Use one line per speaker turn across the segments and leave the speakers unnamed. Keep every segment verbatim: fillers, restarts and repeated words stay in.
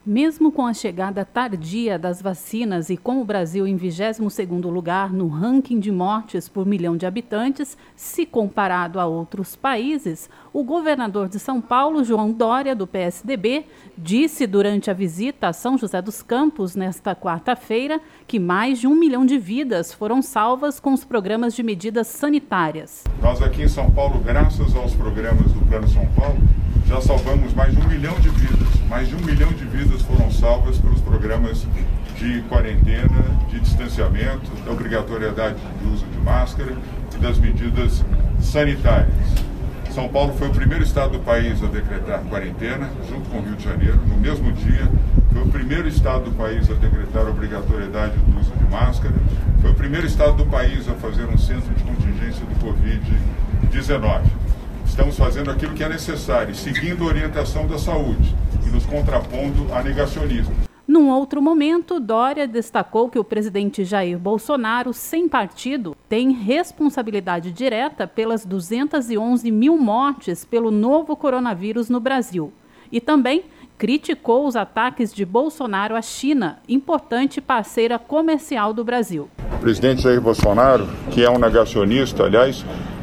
Mesmo com a chegada tardia das vacinas e com o Brasil em vigésimo segundo lugar no ranking de mortes por milhão de habitantes, se comparado a outros países, o governador de São Paulo, João Dória, do P S D B, disse durante a visita a São José dos Campos, nesta quarta-feira, que mais de um milhão de vidas foram salvas com os programas de medidas sanitárias.
Nós aqui em São Paulo, graças aos programas do Plano São Paulo, já salvamos mais de um milhão de vidas. Mais de um milhão de vidas foram salvas pelos programas de quarentena, de distanciamento, da obrigatoriedade do uso de máscara e das medidas sanitárias. São Paulo foi o primeiro estado do país a decretar quarentena, junto com o Rio de Janeiro, no mesmo dia. Foi o primeiro estado do país a decretar a obrigatoriedade do uso de máscara. Foi o primeiro estado do país a fazer um centro de contingência do covid dezenove. Estamos fazendo aquilo que é necessário, seguindo a orientação da saúde e nos contrapondo a negacionismo.
Num outro momento, Dória destacou que o presidente Jair Bolsonaro, sem partido, tem responsabilidade direta pelas duzentas e onze mil mortes pelo novo coronavírus no Brasil. E também criticou os ataques de Bolsonaro à China, importante parceira comercial do Brasil.
O presidente Jair Bolsonaro, que é um negacionista, aliás,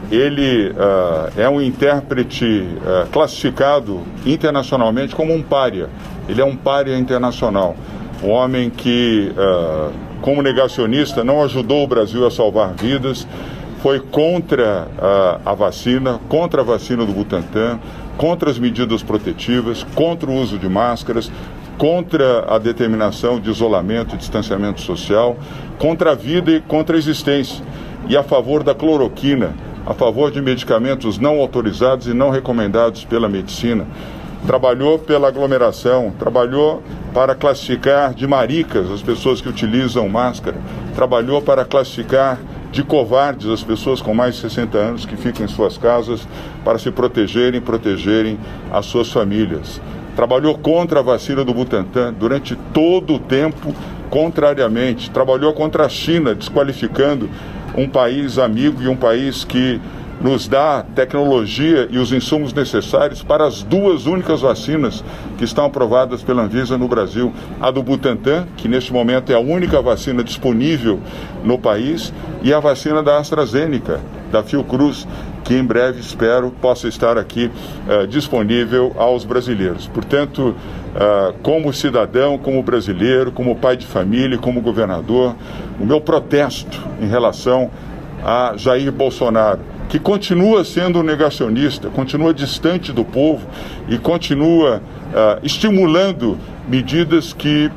ele uh, é um intérprete uh, classificado internacionalmente como um pária. Ele é um pária internacional. Um homem que, uh, como negacionista, não ajudou o Brasil a salvar vidas, foi contra uh, a vacina, contra a vacina do Butantan, contra as medidas protetivas, contra o uso de máscaras, contra a determinação de isolamento e distanciamento social, contra a vida e contra a existência, e a favor da cloroquina, a favor de medicamentos não autorizados e não recomendados pela medicina. Trabalhou pela aglomeração, trabalhou para classificar de maricas as pessoas que utilizam máscara, trabalhou para classificar de covardes as pessoas com mais de sessenta anos que ficam em suas casas para se protegerem, protegerem as suas famílias. Trabalhou contra a vacina do Butantan durante todo o tempo, contrariamente. Trabalhou contra a China, desqualificando um país amigo e um país que nos dá tecnologia e os insumos necessários para as duas únicas vacinas que estão aprovadas pela Anvisa no Brasil. A do Butantan, que neste momento é a única vacina disponível no país, e a vacina da AstraZeneca, da Fiocruz, que em breve, espero, possa estar aqui uh, disponível aos brasileiros. Portanto, uh, como cidadão, como brasileiro, como pai de família, como governador, o meu protesto em relação a Jair Bolsonaro, que continua sendo um negacionista, continua distante do povo e continua uh, estimulando medidas que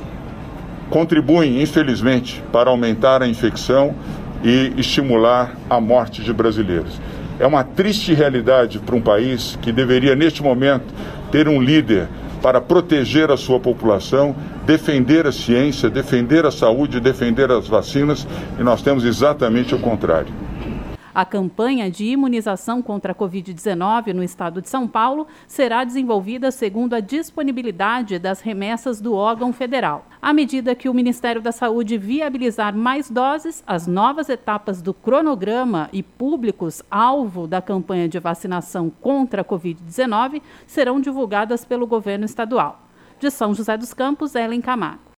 contribuem, infelizmente, para aumentar a infecção e estimular a morte de brasileiros. É uma triste realidade para um país que deveria, neste momento, ter um líder para proteger a sua população, defender a ciência, defender a saúde, defender as vacinas, e nós temos exatamente o contrário.
A campanha de imunização contra a covid dezenove no estado de São Paulo será desenvolvida segundo a disponibilidade das remessas do órgão federal. À medida que o Ministério da Saúde viabilizar mais doses, as novas etapas do cronograma e públicos-alvo da campanha de vacinação contra a covid dezenove serão divulgadas pelo governo estadual. De São José dos Campos, Ellen Camargo.